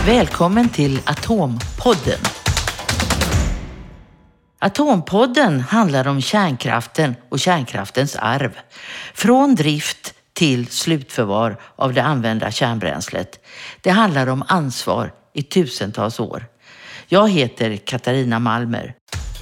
Välkommen till Atompodden. Atompodden handlar om kärnkraften och kärnkraftens arv. Från drift till slutförvar av det använda kärnbränslet. Det handlar om ansvar i tusentals år. Jag heter Katarina Malmer.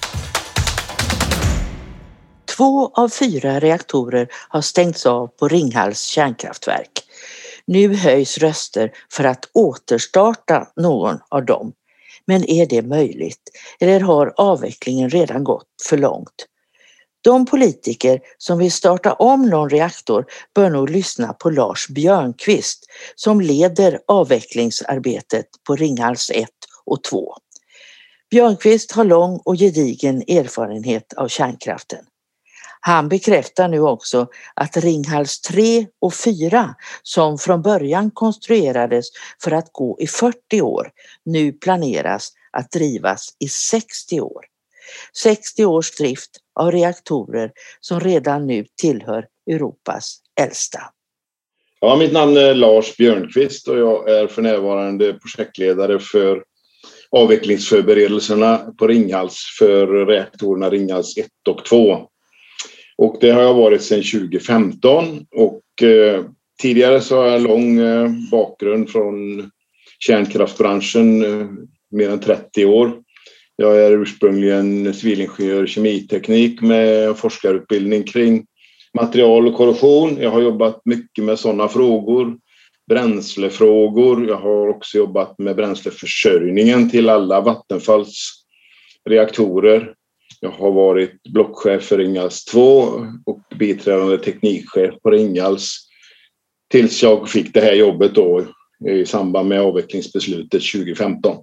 2 av 4 reaktorer har stängts av på Ringhals kärnkraftverk. Nu höjs röster för att återstarta någon av dem. Men är det möjligt? Eller har avvecklingen redan gått för långt? De politiker som vill starta om någon reaktor bör nog lyssna på Lars Björnqvist som leder avvecklingsarbetet på Ringhals 1 och 2. Björnqvist har lång och gedigen erfarenhet av kärnkraften. Han bekräftar nu också att Ringhals 3 och 4 som från början konstruerades för att gå i 40 år nu planeras att drivas i 60 år. 60 års drift av reaktorer som redan nu tillhör Europas äldsta. Ja, mitt namn är Lars Björnqvist och jag är för närvarande projektledare för avvecklingsförberedelserna på Ringhals för reaktorerna Ringhals 1 och 2. Och det har jag varit sedan 2015 och tidigare så har jag lång bakgrund från kärnkraftbranschen, mer än 30 år. Jag är ursprungligen civilingenjör kemiteknik med forskarutbildning kring material och korrosion. Jag har jobbat mycket med sådana frågor, bränslefrågor. Jag har också jobbat med bränsleförsörjningen till alla Vattenfalls reaktorer. Jag har varit blockchef för Ringhals 2 och biträdande teknikchef på Ringhals tills jag fick det här jobbet då i samband med avvecklingsbeslutet 2015.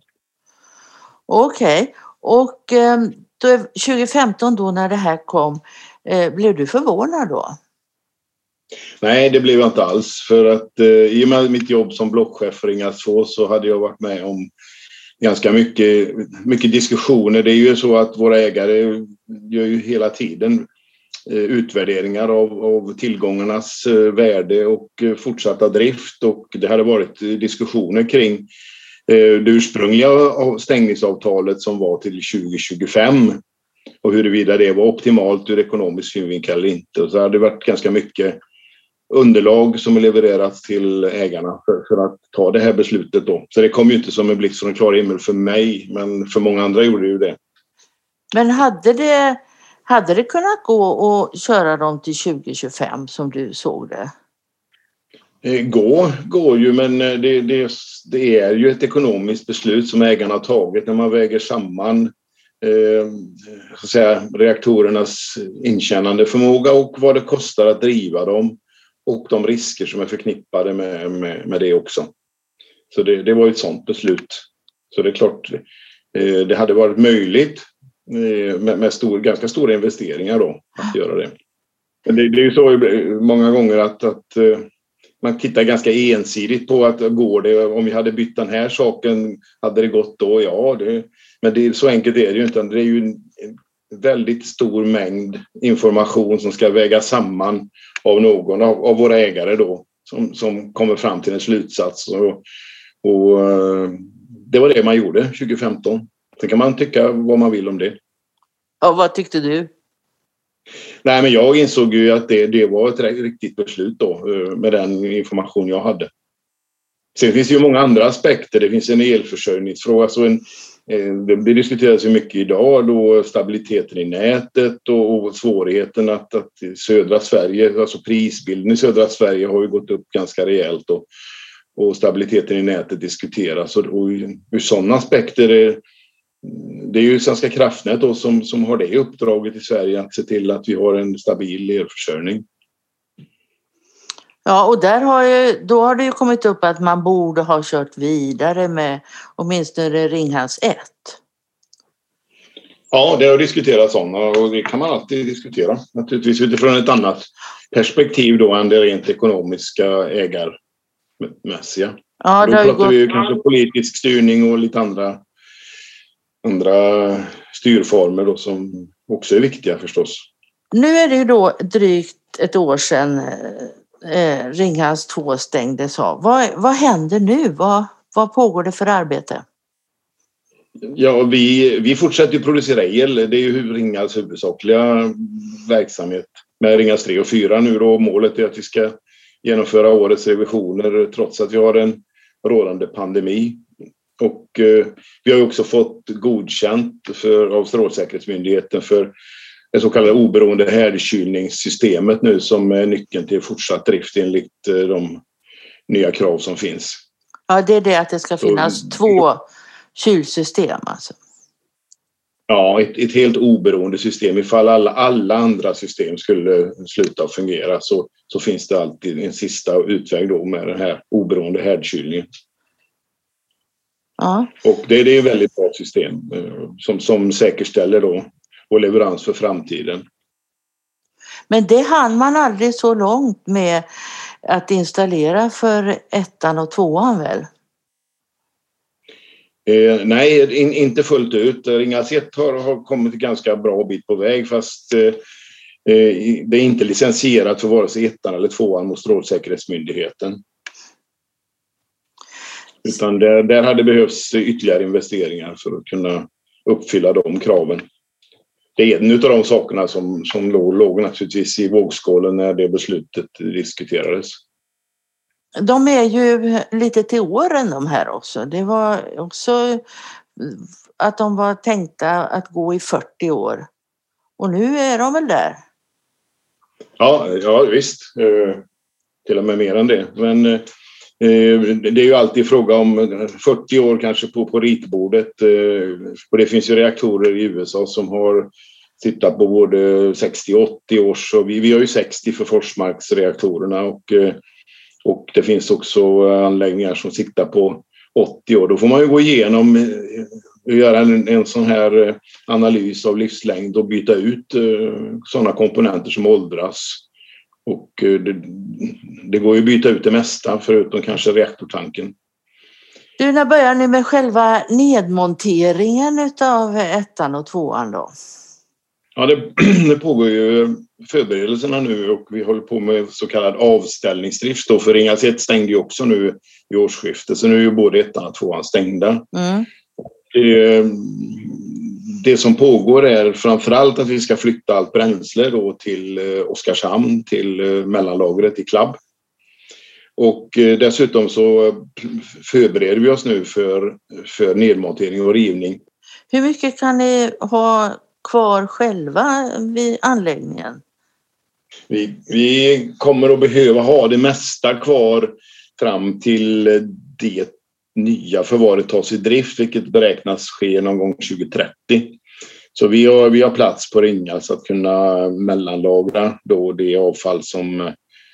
Okej. Och 2015 då när det här kom, blev du förvånad då? Nej, det blev jag inte alls. För att i och med mitt jobb som blockchef för Ringhals 2 så hade jag varit med om ganska mycket diskussioner. Det är ju så att våra ägare gör ju hela tiden utvärderingar av tillgångarnas värde och fortsatta drift. Och det hade varit diskussioner kring det ursprungliga stängningsavtalet som var till 2025 och huruvida det var optimalt ur ekonomisk synvinkel eller inte. Och så hade det varit ganska mycket underlag som levererats till ägarna för att ta det här beslutet då. Så det kom ju inte som en blixt från en klar himmel för mig, men för många andra gjorde det ju det. Men hade det kunnat gå att köra dem till 2025 som du såg det? Går ju, men det är ju ett ekonomiskt beslut som ägarna har tagit när man väger samman så att säga, reaktorernas intjänande förmåga och vad det kostar att driva dem och de risker som är förknippade med det också. Så det var ett sådant beslut. Så det är klart, det hade varit möjligt med ganska stora investeringar då att göra det. Men det är ju så många gånger att man tittar ganska ensidigt på att går det, om vi hade bytt den här saken, hade det gått då? Ja, men så enkelt är det ju inte. Det är ju en väldigt stor mängd information som ska vägas samman av någon av våra ägare då som kommer fram till en slutsats och det var det man gjorde 2015. Sen kan man tycka vad man vill om det. Ja, vad tyckte du? Nej, men jag insåg ju att det var ett riktigt beslut då med den information jag hade. Sen finns det ju många andra aspekter. Det finns en elförsörjningsfråga. Det diskuteras ju mycket idag då stabiliteten i nätet och svårigheten att södra Sverige, alltså prisbilden i södra Sverige har ju gått upp ganska rejält och stabiliteten i nätet diskuteras. Och ur sådana aspekter det är ju Svenska kraftnät då som har det uppdraget i Sverige att se till att vi har en stabil elförsörjning. Ja, och då har det ju kommit upp att man borde ha kört vidare med åtminstone Ringhals 1. Ja, det har diskuterats sådana och det kan man alltid diskutera. Naturligtvis utifrån ett annat perspektiv då än det rent ekonomiska ägarmässiga. Ja, då pratar vi ju kanske politisk styrning och lite andra styrformer då som också är viktiga förstås. Nu är det ju då drygt ett år sedan Ringhals 2 stängdes av. Vad händer nu? Vad pågår det för arbete? Ja, vi fortsätter ju producera el. Det är ju Ringhals huvudsakliga verksamhet med Ringhals 3 och 4 nu då. Målet är att vi ska genomföra årets revisioner trots att vi har en rådande pandemi. Och vi har ju också fått godkänt av Strålsäkerhetsmyndigheten för det så kallade oberoende härdkylningssystemet nu som är nyckeln till fortsatt drift enligt de nya krav som finns. Ja, det är det att det ska finnas 2 kylsystem alltså. Ja, ett helt oberoende system. Ifall alla andra system skulle sluta fungera så finns det alltid en sista utväg då med den här oberoende härdkylningen. Ja. Och det är ett väldigt bra system som säkerställer då vår leverans för framtiden. Men det hann man aldrig så långt med att installera för 1:an och 2:an väl? Nej, inte fullt ut. Ringhals 1 har kommit ganska bra bit på väg fast det är inte licensierat för vare sig 1:an eller 2:an mot Strålsäkerhetsmyndigheten. Utan där hade behövts ytterligare investeringar för att kunna uppfylla de kraven. Det är en av de sakerna som låg naturligtvis i vågskålen när det beslutet diskuterades. De är ju lite till åren de här också. Det var också att de var tänkta att gå i 40 år. Och nu är de väl där? Ja visst. Till och med mer än det. Men det är ju alltid fråga om 40 år kanske på ritbordet. Och det finns ju reaktorer i USA som har tittat på både 60 och 80 år. Så vi har ju 60 för Forsmarksreaktorerna och det finns också anläggningar som siktar på 80 år. Då får man ju gå igenom och göra en sån här analys av livslängd och byta ut sådana komponenter som åldras. Och det går ju att byta ut det mesta förutom kanske reaktortanken. Du, när börjar ni med själva nedmonteringen av 1:an och 2:an då? Ja, det pågår ju förberedelserna nu och vi håller på med så kallad avställningsdrift då, för Ringhals 1 stängde ju också nu i årsskiftet, så nu är ju både 1:an och 2:an stängda. Mm. Det som pågår är framförallt att vi ska flytta allt bränsle då till Oskarshamn, till mellanlagret i Clab. Och dessutom så förbereder vi oss nu för nedmontering och rivning. Hur mycket kan ni ha kvar själva vid anläggningen? Vi kommer att behöva ha det mesta kvar fram till det nya förvaret tas i drift, vilket beräknas ske någon gång 2030. Så vi har plats på Ringhals att kunna mellanlagra då det avfall som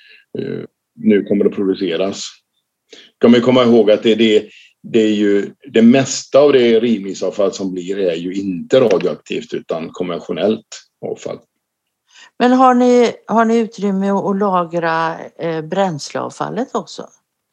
nu kommer att produceras. Kan man komma ihåg att det är ju det mesta av det rivningsavfall som blir är ju inte radioaktivt utan konventionellt avfall. Men har ni utrymme att lagra bränsleavfallet också?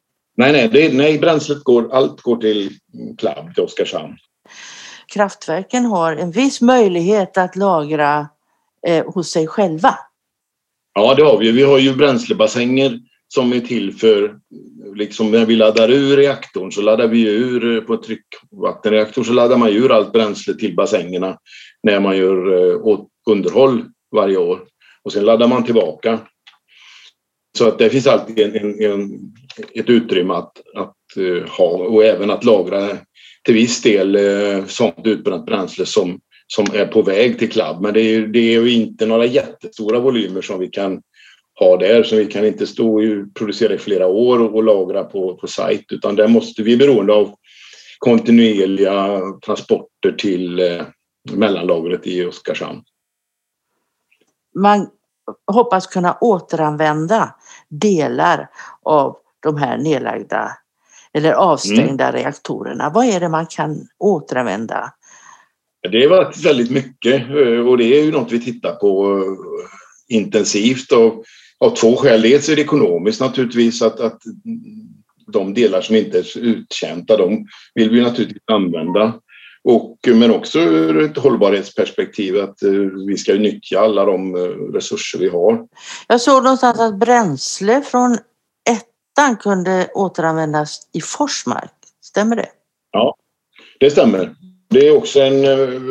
Nej, bränslet allt går till Clab, till Oskarshamn. Kraftverken har en viss möjlighet att lagra hos sig själva. Ja, det har vi. Vi har ju bränslebassänger som är till för, liksom när vi laddar ur reaktorn så laddar vi ur på tryckvattenreaktor så laddar man ur allt bränsle till bassängerna när man gör underhåll varje år. Och sen laddar man tillbaka. Så att det finns alltid ett utrymme att ha och även att lagra till viss del sånt utbränt bränsle som är på väg till Clab. Men det är ju inte några jättestora volymer som vi kan ha där, så vi kan inte stå och producera i flera år och lagra på sajt, utan där måste vi beroende av kontinuerliga transporter till mellanlagret i Oskarshamn. Man hoppas kunna återanvända delar av de här nedlagda eller avstängda reaktorerna. Vad är det man kan återanvända? Det har varit väldigt mycket och det är ju något vi tittar på intensivt av 2 skäl. Dels är det ekonomiskt naturligtvis att de delar som inte är uttjänta, de vill vi naturligtvis använda. Men också ur ett hållbarhetsperspektiv att vi ska nyttja alla de resurser vi har. Jag såg någonstans att bränsle från 1:an kunde återanvändas i Forsmark. Stämmer det? Ja, det stämmer. Det är också en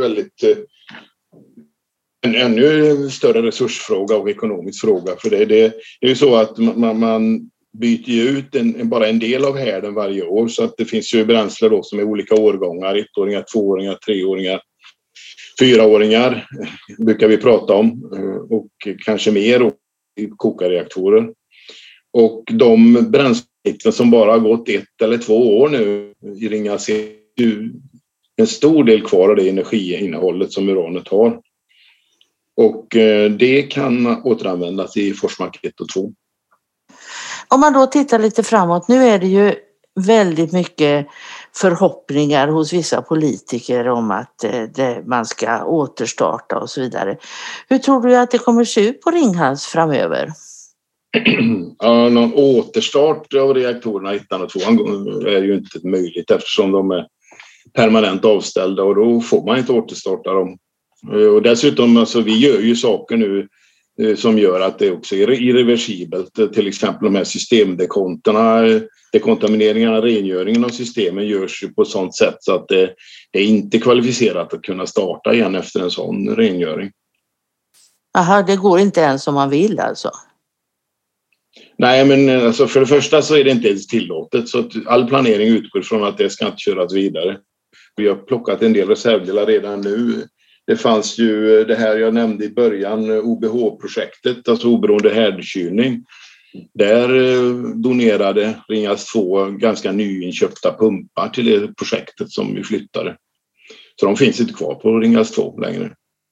ännu större resursfråga och ekonomisk fråga. För det är ju så att man byter ju ut bara en del av härden varje år, så att det finns ju bränsle då som är olika årgångar, 1-åringar, 2-åringar, 3-åringar, 4-åringar brukar vi prata om, och kanske mer i kokarreaktorer. Och de bränslen som bara har gått 1 eller 2 år nu i Ringhals är ju en stor del kvar av det energiinnehållet som uranet har. Och det kan återanvändas i Forsmark 1 och 2. Om man då tittar lite framåt, nu är det ju väldigt mycket förhoppningar hos vissa politiker om att man ska återstarta och så vidare. Hur tror du att det kommer se ut på Ringhals framöver? Ja, någon återstart av reaktorerna 1 och 2 är ju inte möjligt eftersom de är permanent avställda, och då får man inte återstarta dem. Och dessutom, alltså, vi gör ju saker nu som gör att det också är irreversibelt. Till exempel de här systemdekonterna, dekontamineringarna, rengöringen av systemen görs ju på ett sådant sätt så att det är inte kvalificerat att kunna starta igen efter en sån rengöring. Aha, det går inte ens om man vill alltså? Nej, men alltså för det första så är det inte ens tillåtet, så att all planering utgår från att det ska inte köras vidare. Vi har plockat en del reservdelar redan nu. Det fanns ju det här jag nämnde i början, OBH-projektet, alltså oberoende härdkylning. Där donerade Ringhals 2 ganska nyinköpta pumpar till det projektet som vi flyttade. Så de finns inte kvar på Ringhals 2 längre.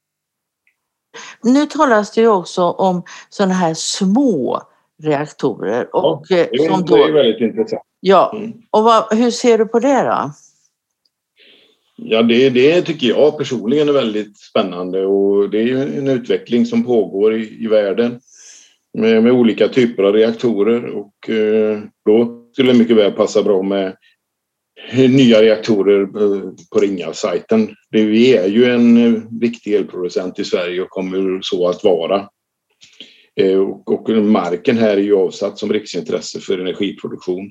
Nu talas det ju också om sådana här små reaktorer. Och, ja, det är väldigt intressant. Ja, och hur ser du på det då? Ja, det tycker jag personligen är väldigt spännande, och det är ju en utveckling som pågår i världen med olika typer av reaktorer, och då skulle det mycket väl passa bra med nya reaktorer på Ringhals-sajten. Vi är ju en viktig elproducent i Sverige och kommer så att vara. Och marken här är ju avsatt som riksintresse för energiproduktion.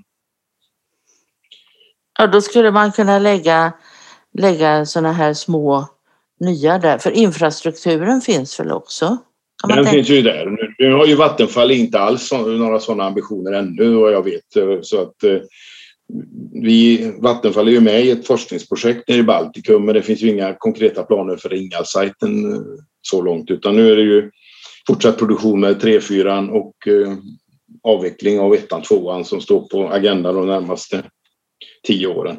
Ja, då skulle man kunna lägga såna här små nya där, för infrastrukturen finns väl också? Den finns ju där. Nu har ju Vattenfall inte alls några sådana ambitioner ännu, vad jag vet, så att Vattenfall är ju med i ett forskningsprojekt nere i Baltikum, men det finns ju inga konkreta planer för Ringhals-sajten så långt, utan nu är det ju fortsatt produktion med 3-4 och avveckling av 1-2 som står på agendan de närmaste 10 åren.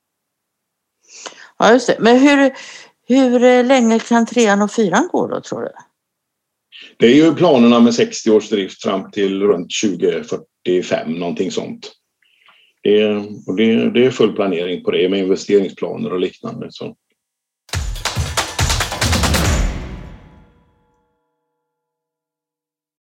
Ja, just det. Men hur länge kan 3 och 4 gå då, tror du? Det är ju planerna med 60 års drift fram till runt 2045, någonting sånt. Det är full planering på det med investeringsplaner och liknande. Så